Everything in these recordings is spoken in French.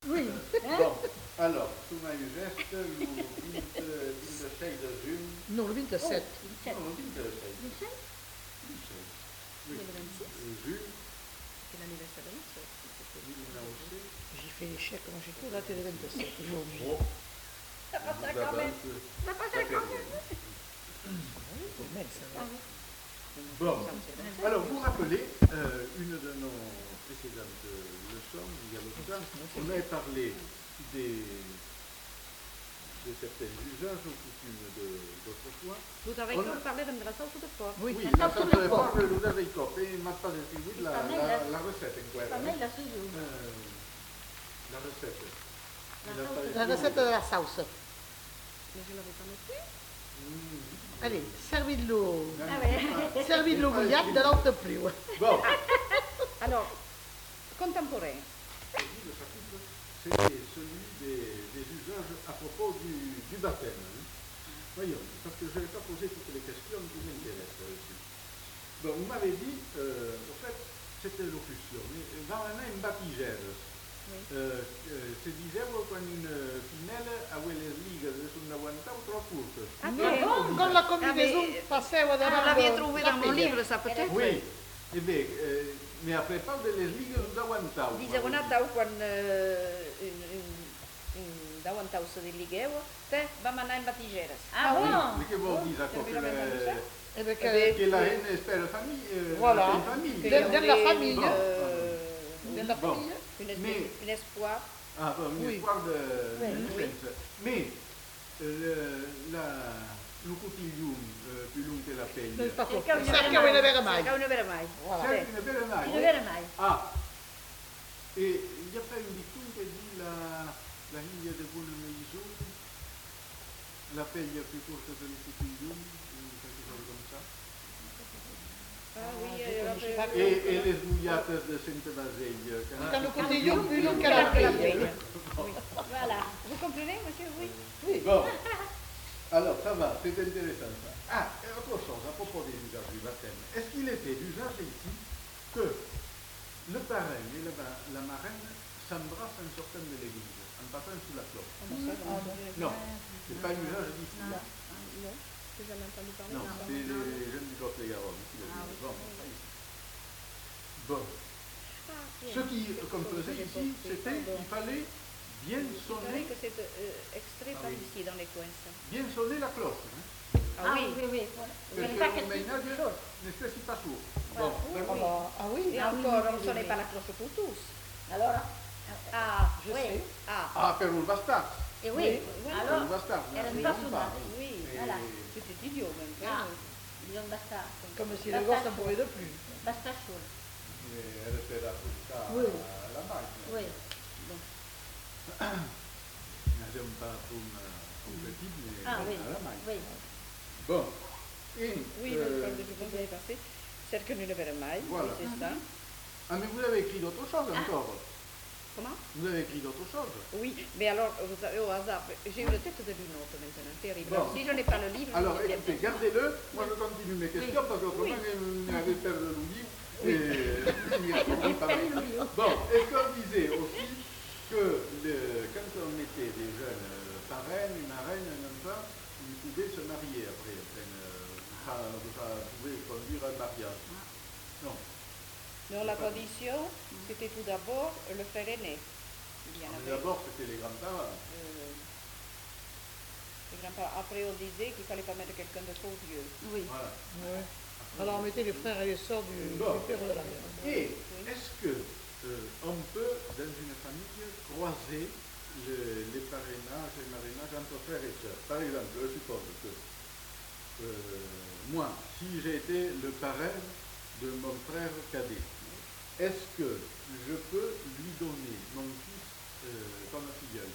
Oui. Bon, alors, toen mijn geste, de scheide zin. Non, le 27. Non, de scheide. Michel? Oui. Le 26. Zin, C'est l'anniversaire de notre soeur. J'ai fait l'échec quand j'ai tout raté le 27 aujourd'hui. Oh, Ça passe ça quand même. Ça passe ça quand même. Mais ça va. Bon, alors vous rappelez, une de nos précédentes leçons, il y a longtemps, on avait parlé de certains usages ou coutumes d'autrefois. Vous avez parlé de la sauce de porc. Oui, la sauce de porc, l'usage del cop, e ma pas escrivit la recette in quella. Pas mal la sauce. La recette. La recette de la sauce. Mais je ne l'avais pas noté. Allez, servis-le. Ah ouais. Servis-le bouillade de l'autre plus. Bon. Alors, contemporain. Le chapitre, c'est celui des usages à propos du baptême. Voyons, parce que je ne vais pas poser toutes les questions qui m'intéressent aussi. Bon, vous m'avez dit, en fait, c'était locution, mais dans la même baptigère, si dicevo con une finale avait les ligues sul 90 trop courtes. Ah bon, comme la combinaison passava davanti. Ah, l'avais trouvé dans mon livre, ça peut-être. Oui, eh bien, mais après pas de les ligues sul 90. Dicevo Natau quan davanti se diligevo, te va a anar in batigeres. Ah bon? Mais che vuol dire che la haine spera famille? Voilà, famille. de la famille. De la Bon. famille. Un espoir. Ah, bon, un espoir de naissance. Mais lo cotillon più lungo che la pelle. Non è stato. Cerca di non avere mai. Cerca di non avere mai. Cerca di non avere mai. Di non avere mai. Ah, e il y a pas une dicton che dit la ligne de buone maison, la pelle più corta del cotillon, quelque chose comme ça. Ah oui, Et les bouillates de Sainte-Bazeille. Quand le cotillon plus long que la pelle. Oui. Voilà. Vous comprenez, monsieur? Oui. Oui. Bon, alors ça va, c'est intéressant ça. Ah, et autre chose à propos des usages du baptême. Est-ce qu'il était d'usage ici que le parrain et la marraine s'embrassent en sortant de l'église, en passant sous la cloche? Non, c'est pas un usage d'ici. Non, j'ai jamais entendu parler. Non, c'est les jeunes du Côte-de-Garonne qui le disent. Bon, pas ici. Bon. Ce qu'on faisait ici, c'était qu'il fallait bien C'est vrai sonner, que c'est extrait par ici, dans les coins. Ça. bien sonner la cloche. Hein, Ah oui. perché il ménage ne stessi pas sourd. Bon, vraiment. Ah oui. Et encore, on ne sonnait pas la cloche pour tous. Alors, Ah, Je oui. sais. Ah, Ah, per un bastard. et oui, Per alors, un bastard. era non pas non souvent. oui. Voilà. C'était idiot même. Ah, disons basta. Comme si le gosse n'en pouvait de plus. Basta chaud. Elle era tutta Oui. la macchina. Oui. C'è un parfum compatibile Ah oui, alla macchina. oui. Bon. Et, Oui, donc je vous avais passé. Celle que nous ne verrons mai, Voilà. c'est ça. ah, mais vous avez écrit d'autres choses encore. Comment? Vous avez écrit d'autres choses. Oui, mais alors, vous avez au hasard, j'ai eu le tête de l'une autre maintenant, terrible. Bon. Alors, si je n'ai pas le livre, Alors, je vais écoutez, bien. gardez-le. Moi, je continue mes questions parce qu'autrement, il avait perdu le livre. Et il n'y répondit pas. Bon, et qu'on disait aussi que quand on était des jeunes parraines, marraines, un enfant, ils pouvaient se marier après. Ça pouvait conduire à un mariage. Non. Non, la tradition, c'était tout d'abord le frère aîné. Il y en avait. D'abord, c'était les grands-parents. Les grands-parents. Après, on disait qu'il ne fallait pas mettre quelqu'un de trop vieux. Oui. Voilà. Ouais. Alors on mettait les frères et les sœurs du père de la mère. Et est-ce que on peut, dans une famille, croiser les parrainages et marrainages entre frères et sœurs? Par exemple, je suppose que moi, si j'ai été le parrain de mon frère cadet, est-ce que je peux lui donner mon fils comme filleul?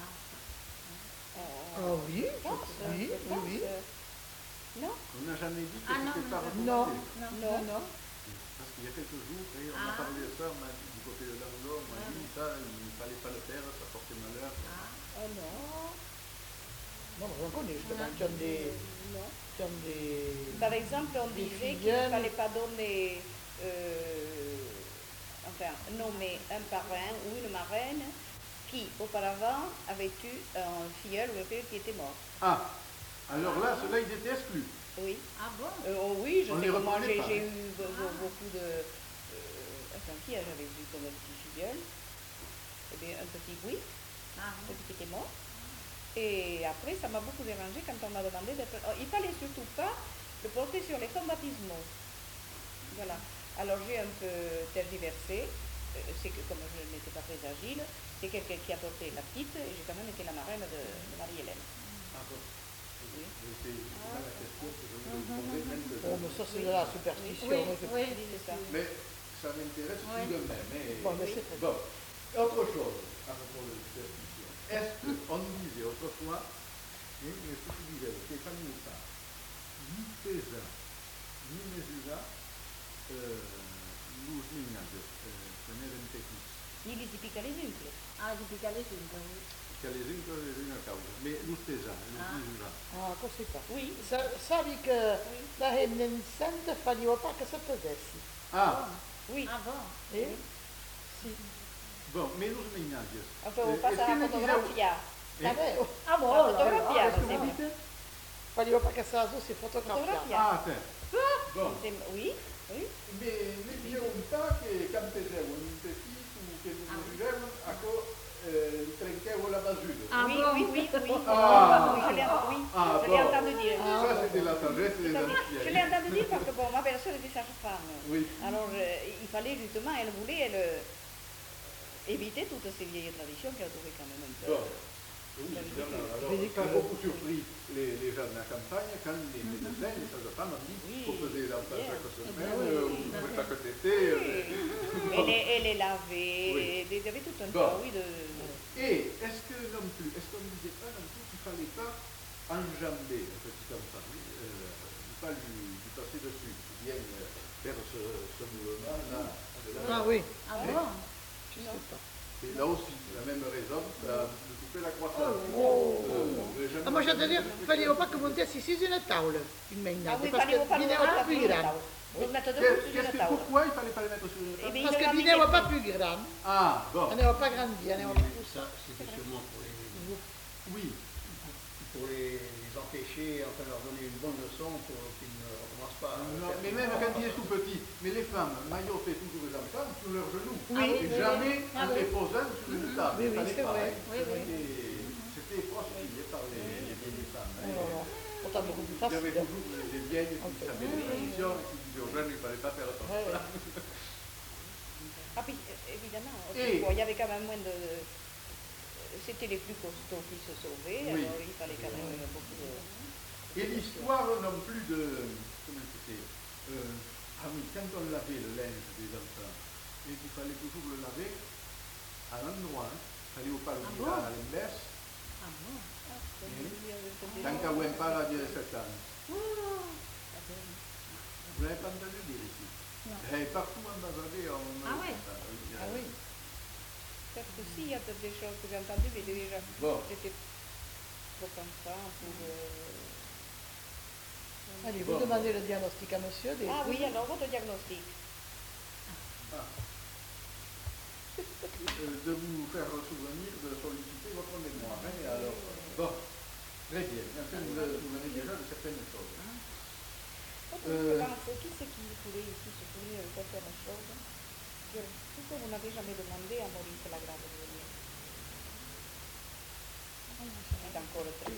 Ah oui, oui. Non? On n'a jamais dit que Ah, non, c'était pas Non, recommandé. non. Parce qu'il y a quelques jours, on a parlé de ça, on m'a dit, du côté de l'Anglo, on m'a dit ça, il ne fallait pas le faire, ça portait malheur. Oh non. Non, j'en connais, justement, qui ont des... Non. Qui ont des... Par exemple, on Des disait qu'il filleuls. ne fallait pas donner, nommer un parrain ou une marraine qui, auparavant, avait eu un filleul ou un filleul qui était mort. Ah, alors là, ceux-là, ils étaient exclus. Oui. Ah bon? Oh oui, je On sais les que moi reprenait pas, j'ai hein. eu beaucoup de... attends, qui j'avais vu comme un petit filleul? Eh bien, un petit oui, Ah bon? celui qui était mort. Et après, ça m'a beaucoup dérangé quand on m'a demandé d'être... Oh, il fallait surtout pas le porter sur les fonds baptismaux. Voilà. Alors j'ai un peu tergiversé. C'est que comme je n'étais pas très agile, c'est quelqu'un qui a porté la petite et j'ai quand même été la marraine de Marie-Hélène. Ah bon. Oui. C'est là la question que je voulais vous poser maintenant. Oh, mais ça, c'est de la superstition. Oui, moi, je- oui, C'est ça. Mais ça m'intéresse Ouais. tout de même. Bon, mais c'est très Bon, autre chose à propos de superstition. Est-ce qu'on disait autrefois, mais ce que tu disais, Stéphanie Moussa, ni Pézin, ni Mesura, nous niños, tener en Tequis. Ni li si pica les ungles. Ah, di piccare subito, oui. Che alle esempio è una causa, ma lo stessa, Ah. misura. Ah, così fa. Oui. Savi che la rendenza faceva pas che se pesessi. Ah, Oui. Ah bon? Eh? Sì. bon, menos menaggias. Enfin, on passe à la fotografia. Vabbè, oh, Ah bon, La allora, fotografia, allora, c'est allora. bien. faceva pas che se la si fotografia. Fotografia. Ah, te. Bon, Oui, oui. mais diciamo pas che campesevo in un pezzetto che non vivevano a co trenchevo la basura. Ah oui, bon? oui, oui, oui. Ah. Oui, je l'ai oui, Ah, je l'ai bon. entendu dire. Ça, c'était la sagesse des Je l'ai anciens. entendu dire parce que bon, ma belle-sœur était sage-femme. Oui. Alors, il fallait justement, elle voulait éviter toutes ces vieilles traditions qu'elle trouvait quand même un peu. Bon. Oui, évidemment. Alors, ça a beaucoup surpris les gens de la campagne quand les médecins, les sages-femmes ont dit Oui, qu'on faisait l'enfant bien. chaque semaine, Oui, ou chaque été. Elle est lavée, Oui. il y avait tout un Bon. tas, oui, de... Et est-ce que non plus, est-ce qu'on ne disait pas non plus qu'il ne fallait pas enjamber un petit enfant, ne pas lui passer dessus, qui vienne faire ce mouvement-là. Ah oui, Ah bon? je sais pas. Et là aussi, la même raison de couper la croissance. Ah, moi j'allais dire, faceva pas che montessi su una tavola in Ah Mainardi, oui, perché fallait pas le vinevo pas più mettre grande. Pour le mettre debout sur une table. Pourquoi il ne fallait pas les mettre sur une Eh table bien, Parce il che l'a mis vinevo des- pas più grande, Ah, bon. andava pas grandi, andava pas più. Ça, c'était sûrement Oui. pour les empêcher, enfin leur donner une bonne leçon pour qu'ils ne recommencent pas. à Non, faire mais ce même qu'on quand a il est tout petit, mais les femmes maillotaient toujours les enfants sur leurs genoux. Oui, Et oui, jamais oui. en les posant sur une table. Oui, Il oui, fallait c'est pas, vrai. hein. Oui, oui. C'était proscrit par les vieilles femmes. hein. No, no, pourtant beaucoup plus Il y avait facile. toujours des vieilles qui Ok. savaient les traditions et qui disaient aux jeunes qu'il ne fallait pas faire attention. Ouais, ouais. Ah puis, évidemment, Et- il y avait quand même moins de... C'était les plus costauds qui se sauvaient, Oui. alors il fallait quand même beaucoup de... Et l'histoire non plus de... Comment c'était ah oui, quand on lavait le linge des enfants, et qu'il fallait toujours le laver à l'endroit, hein. Il fallait pas le tirer à l'inverse, Ah bon? tant qu'à un pas à 17 ans. Vous n'avez pas entendu dire ici? Et partout en Bavarée, on... Ah ouais. Ah oui. Peut-être que si, il y a peut-être des choses que j'ai entendues, mais déjà, Bon. c'était trop enfant pour... Allez, vous demandez le diagnostic à monsieur. Ah oui, alors votre diagnostic. De vous faire souvenir, de solliciter votre mémoire. Hein, et alors, bon, très bien. Enfin, vous vous souvenez déjà de certaines choses. Qui c'est qui pourrait ici se souvenir de certaines choses? Pourquoi vous n'avez jamais demandé à Maurice Lagrave de venir? C'est encore très